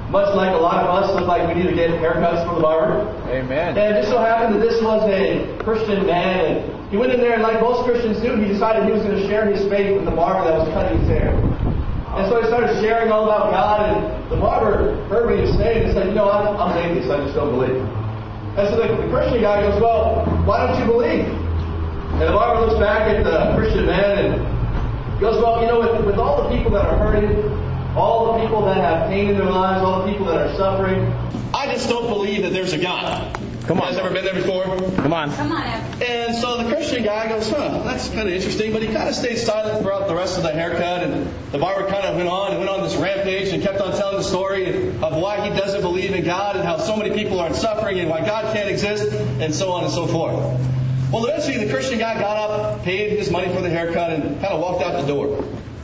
much like a lot of us look like we need to get haircuts from the barber. Amen. And it just so happened that this was a Christian man, and he went in there, and like most Christians do, he decided he was going to share his faith with the barber that was cutting his hair. And so he started sharing all about God, and the barber heard what he was saying and said, you know, I'm an atheist, I just don't believe. And so the Christian guy goes, well, why don't you believe? And the barber looks back at the Christian man and goes, well, you know, with all the people that are hurting, all the people that have pain in their lives, all the people that are suffering, I just don't believe that there's a God. Come on. You guys ever been there before? Come on. Come on, Ev. And so the Christian guy goes, that's kind of interesting, but he kind of stayed silent throughout the rest of the haircut, and the barber kind of went on this rampage and kept on telling the story of why he doesn't believe in God and how so many people are suffering and why God can't exist, and so on and so forth. Well, eventually the Christian guy got up, paid his money for the haircut, and kind of walked out the door.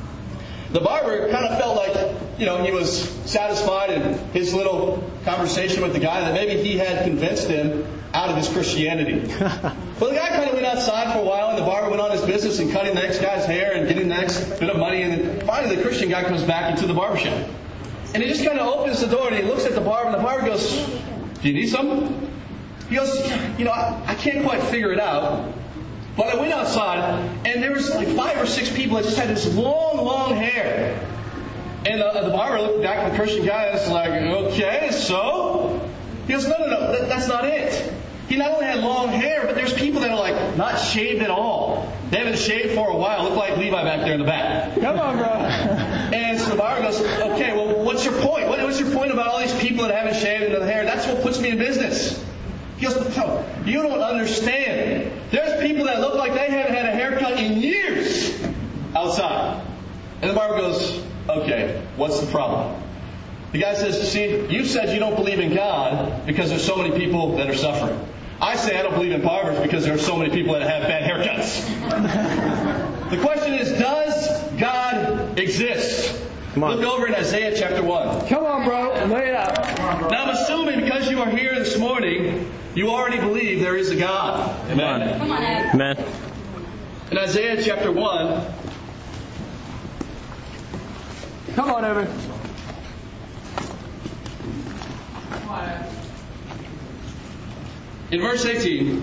The barber kind of felt like, he was satisfied in his little conversation with the guy that maybe he had convinced him out of his Christianity. Well, the guy kind of went outside for a while, and the barber went on his business and cutting the next guy's hair and getting the next bit of money. And then finally the Christian guy comes back into the barbershop. And he just kind of opens the door and he looks at the barber, and the barber goes, do you need something? He goes, I can't quite figure it out. But I went outside, and there was like 5 or 6 people that just had this long, long hair. And the barber looked back at the Christian guy and was like, okay, so? He goes, no, that's not it. He not only had long hair, but there's people that are like not shaved at all. They haven't shaved for a while. Look like Levi back there in the back. Come on, bro. And so the barber goes, okay, well, what's your point? What's your point about all these people that haven't shaved into the hair? That's what puts me in business. He goes, no, you don't understand. There's people that look like they haven't had a haircut in years outside. And the barber goes, okay, what's the problem? The guy says, see, you said you don't believe in God because there's so many people that are suffering. I say I don't believe in barbers because there are so many people that have bad haircuts. The question is, does God exist? Look over in Isaiah chapter 1. Come on, bro. Lay it out. Now I'm assuming because you are here this morning, you already believe there is a God. Amen. Come on, Ev. Amen. In Isaiah chapter 1. Come on, Evan. In verse 18,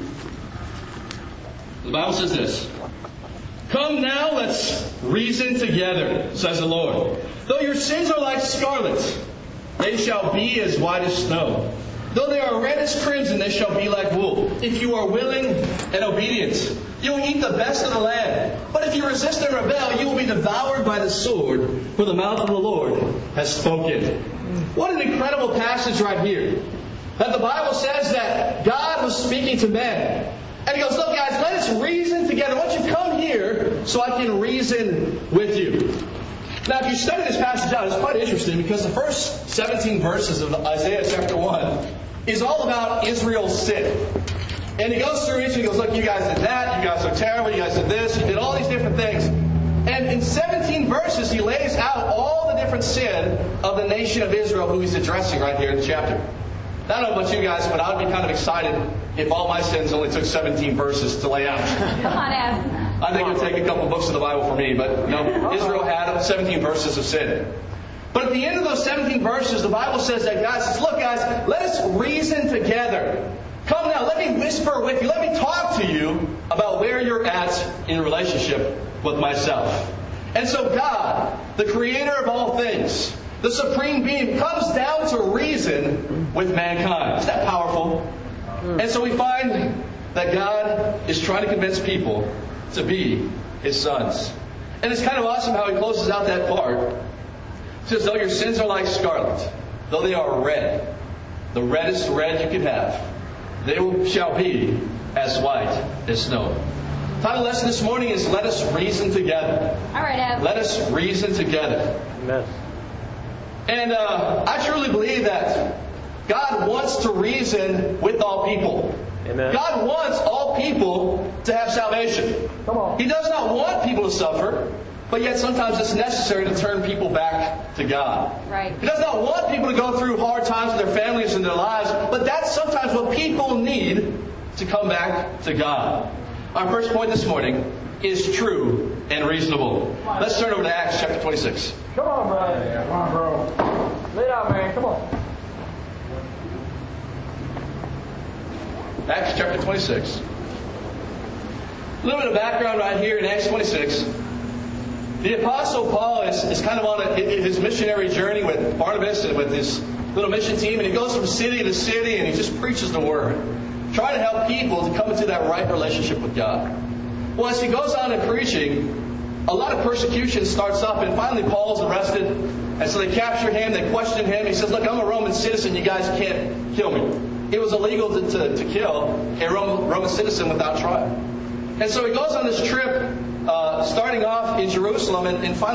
the Bible says this. Come now, let's reason together, says the Lord. Though your sins are like scarlet, they shall be as white as snow. Though they are red as crimson, they shall be like wool. If you are willing and obedient, you will eat the best of the land. But if you resist and rebel, you will be devoured by the sword, for the mouth of the Lord has spoken. What an incredible passage right here. That the Bible says that God was speaking to men. And He goes, look guys, let us reason together. Why don't you come here so I can reason with you? Now if you study this passage out, it's quite interesting because the first 17 verses of Isaiah chapter 1 is all about Israel's sin. And he goes through each and he goes, look, you guys did that, you guys are terrible, you guys did this, you did all these different things. And in 17 verses, he lays out all the different sin of the nation of Israel who he's addressing right here in the chapter. I don't know about you guys, but I would be kind of excited if all my sins only took 17 verses to lay out. Come on, Ev. I think it would take a couple books of the Bible for me, but no, Israel had 17 verses of sin. But at the end of those 17 verses, the Bible says that God says, look guys, let us reason together. Come now, let me whisper with you, let me talk to you about where you're at in relationship with myself. And so God, the creator of all things, the supreme being, comes down to reason with mankind. Isn't that powerful? And so we find that God is trying to convince people to be His sons. And it's kind of awesome how He closes out that part. He says, though your sins are like scarlet, though they are red, the reddest red you could have, they shall be as white as snow. The title lesson this morning is Let Us Reason Together. All right, Ev. Let us reason together. Amen. And I truly believe that God wants to reason with all people. Amen. God wants all people to have salvation. Come on. He does not want people to suffer, but yet sometimes it's necessary to turn people back to God. Right. He does not want people to go through hard times with their families and their lives, but that's sometimes what people need to come back to God. Our first point this morning is true and reasonable. Let's turn over to Acts chapter 26. Come on, bro. Come on, bro. Lay it out, man. Come on. Acts chapter 26. A little bit of background right here in Acts 26. The Apostle Paul is kind of on his missionary journey with Barnabas and with his little mission team, and he goes from city to city and he just preaches the word, trying to help people to come into that right relationship with God. Well, as he goes on in preaching, a lot of persecution starts up, and finally Paul's arrested, and so they capture him, they question him. He says, look, I'm a Roman citizen, you guys can't kill me. It was illegal to kill a Roman citizen without trial. And so he goes on this trip, starting off in Jerusalem, and finally